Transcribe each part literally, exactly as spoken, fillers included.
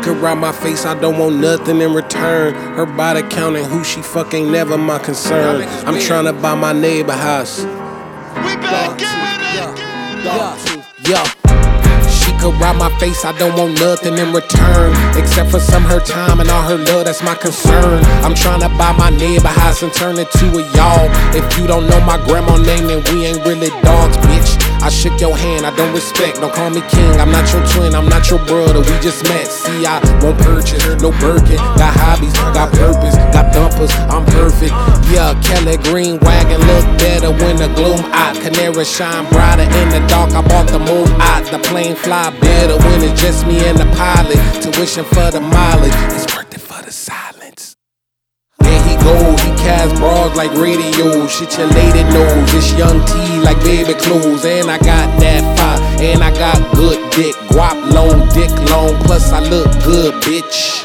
could ride my face, I don't want nothing in return. Her body counting who she fuck ain't never my concern. I'm tryna buy my neighbor house. We back at it. Yeah, yeah. She could ride my face, I don't want nothing in return, except for some her time and all her love, that's my concern. I'm tryna buy my neighbor house and turn it to a y'all. If you don't know my grandma name, then we ain't really dogs, bitch. I shook your hand, I don't respect, don't call me king. I'm not your twin, I'm not your brother, we just met. See, I won't purchase, no Birkin. Got hobbies, got purpose, got dumpers, I'm perfect. Yeah, Kelly Green wagon look better when the gloom out. Canary shine brighter in the dark, I bought the moon out. The plane fly better when it's just me and the pilot. Tuition for the mileage, it's worth it for the silence. There he goes, he cast bras like radio. Shit your lady knows, it's young T like baby clothes. And I got that fire, and I got good dick. Guap long, dick long, plus I look good, bitch.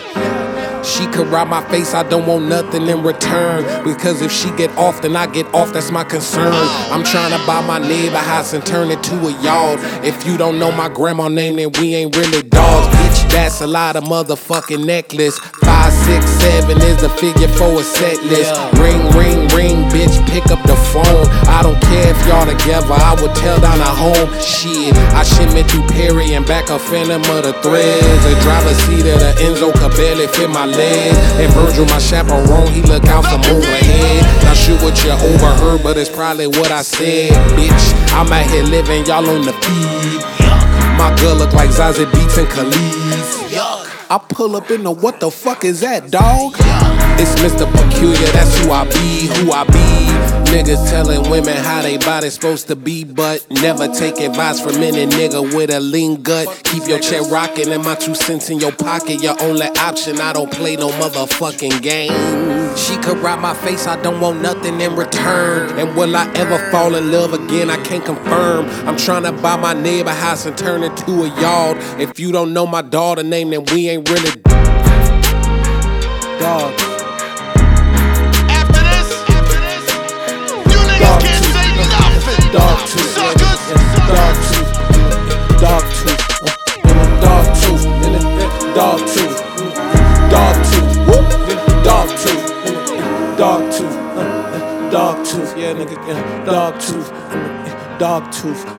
She could ride my face, I don't want nothing in return, because if she get off, then I get off, that's my concern. I'm tryna buy my neighbor house and turn it to a yard. If you don't know my grandma name, then we ain't really dogs, bitch. That's a lot of motherfucking necklace. Five, six, seven is the figure for a set list. Ring, ring, ring, bitch, pick up the phone. I don't care if y'all together, I would tell down at home. Shit, I shimmy through Perry and back a phantom of the threads. The driver's seat of the Enzo could barely fit my legs. And Virgil, my chaperone, he look out from overhead. Not sure what you overheard, but it's probably what I said, bitch. I'm out here living, y'all on the feed. My girl look like Zazie Beetz and Khalees. I pull up in the what the fuck is that, dog? It's Mister Peculiar, that's who I be, who I be. Niggas telling women how they body supposed to be, but never take advice from any nigga with a lean gut. Keep your check rockin' and my two cents in your pocket, your only option. I don't play no motherfucking game. She could ride my face, I don't want nothing in return. And will I ever fall in love again? I can't confirm. I'm tryna buy my neighbor house and turn it to a yard. If you don't know my daughter name, then we ain't really dogs. After this, after this, you niggas can't say nothing. Dog tooth, Suckers. dog tooth, dog tooth, dog tooth, dog tooth, dog tooth, dog tooth, dog tooth, dog tooth, yeah, nigga, dog tooth, dog tooth.